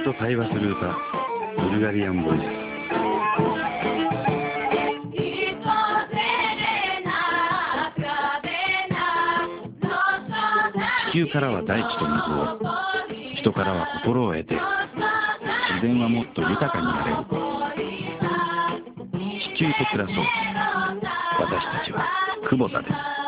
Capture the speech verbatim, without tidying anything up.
と対話する歌、ブルガリアンボイス。地球からは大地と水を、人からは心を得て、自然はもっと豊かになれる。地球と暮らそう。私たちは久保田です。